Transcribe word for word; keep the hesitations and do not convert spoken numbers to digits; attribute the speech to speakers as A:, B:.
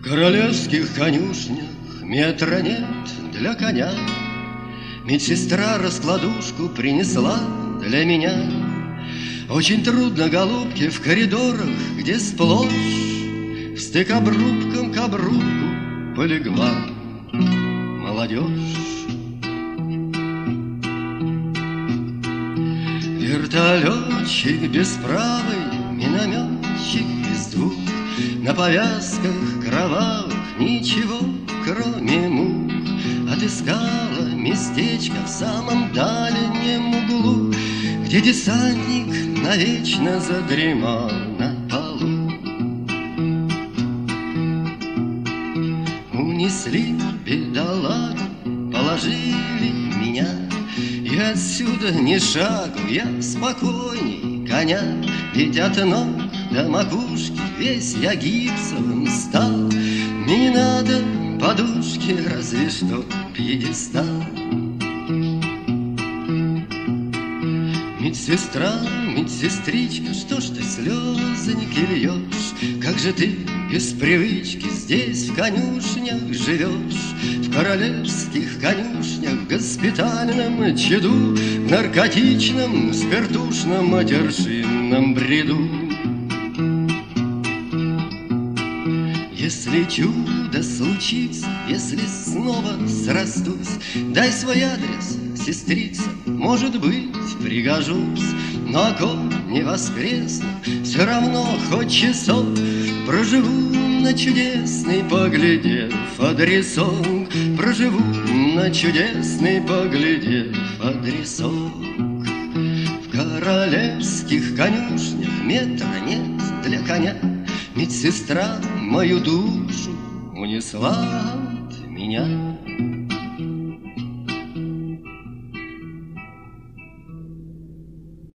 A: королевских конюшнях метра нет для коня. Медсестра раскладушку принесла для меня. Очень трудно, голубки, в коридорах, где сплошь стык обрубком к обрубку полегла молодежь. Вертолетчик без правой, минометчик без двух, на повязках кровавых ничего, кроме мух. Отыскала местечко в самом дальнем углу, где десантник навечно задремал на полу. Унесли бедолагу, положили меня, и отсюда ни шагу я спокойней коня. Ведь от ног до макушки весь я гипсовым стал. Мне не надо подушки, разве что пьедестал. Медсестра, медсестричка, что ж ты слезоньки льешь? Как же ты без привычки здесь в конюшнях живешь? В королевских конюшнях, в госпитальном чаду, в наркотичном, спиртушном, матершинном бреду. Если чудо случится, если снова срастусь, дай свой адрес, сестрица, может быть, пригожусь. Но около не воскресну, все равно хоть часок проживу на чудесный, поглядев адресок. Проживу на чудесный, поглядев адресок. В королевских конюшнях метра нет для коня. Медсестра мою душу унесла от меня.